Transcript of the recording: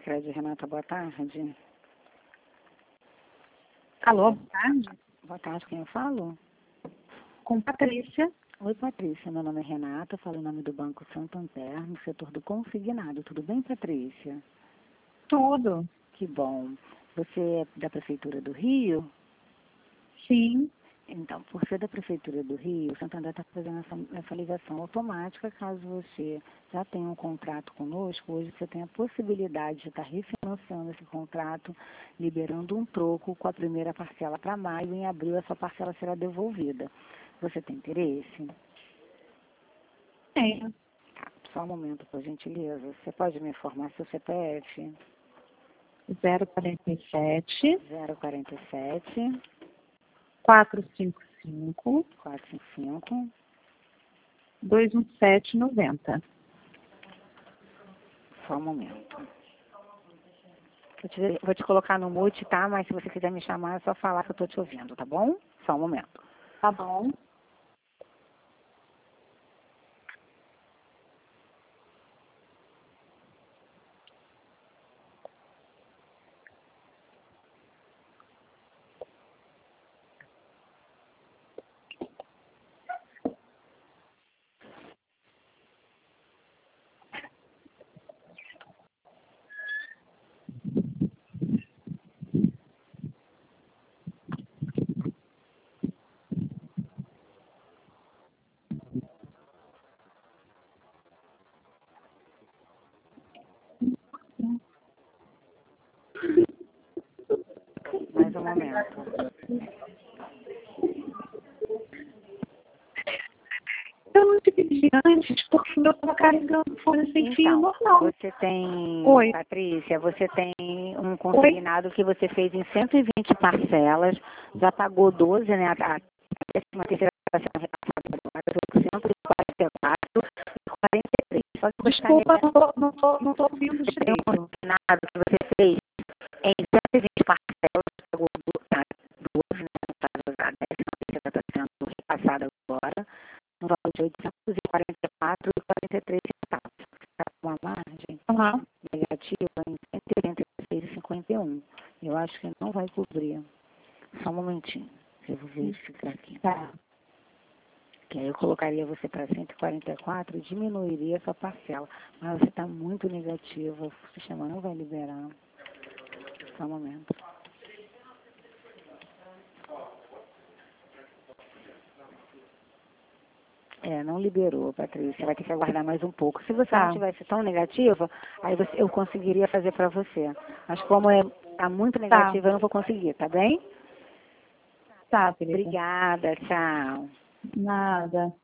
Sicredi, Renata, boa tarde. Alô, boa tarde. Boa tarde, quem eu falo? Com Patrícia. Oi, Patrícia, meu nome é Renata, falo em nome do Banco Santander, no setor do consignado. Tudo bem, Patrícia? Tudo. Que bom. Você é da Prefeitura do Rio? Sim. Então, por ser da Prefeitura do Rio, o Santander está fazendo essa ligação automática. Caso você já tenha um contrato conosco, hoje você tem a possibilidade de estar refinanciando esse contrato, liberando um troco com a primeira parcela para maio. Em abril, essa parcela será devolvida. Você tem interesse? Tenho. Tá, só um momento, por gentileza. Você pode me informar seu CPF? 047 047 455 455 21790. Só um momento. Vou te colocar no mute, tá? Mas se você quiser me chamar, é só falar que eu estou te ouvindo, tá bom? Só um momento. Tá bom. Mais um momento. Eu não te pedi antes porque eu estava carregando fone sem fio normal. Você tem, Oi. Patrícia, você tem um consignado que você fez em 120 parcelas, já pagou 12, né? A 13ª está sendo repassada agora, 144 e 43. Só que você Desculpa, não tô ouvindo você tem um direito. consignado que você fez em 120 parcelas, pagou 12, né? A 13ª está sendo repassada agora, no valor de 844 e 43 centavos. Está com uma margem negativa em 186,51. Eu acho que não vai cobrir. Só um momentinho. Eu vou verificar aqui. Tá. Que aí eu colocaria você para 144 e diminuiria essa parcela. Mas você está muito negativa. O sistema não vai liberar. Só um momento. Não liberou, Patrícia. Vai ter que aguardar mais um pouco. Se você não tivesse tão negativa, aí eu conseguiria fazer para você. Mas como está muito negativa, eu não vou conseguir, tá bem? Tá, querida. Obrigada, tchau. Nada.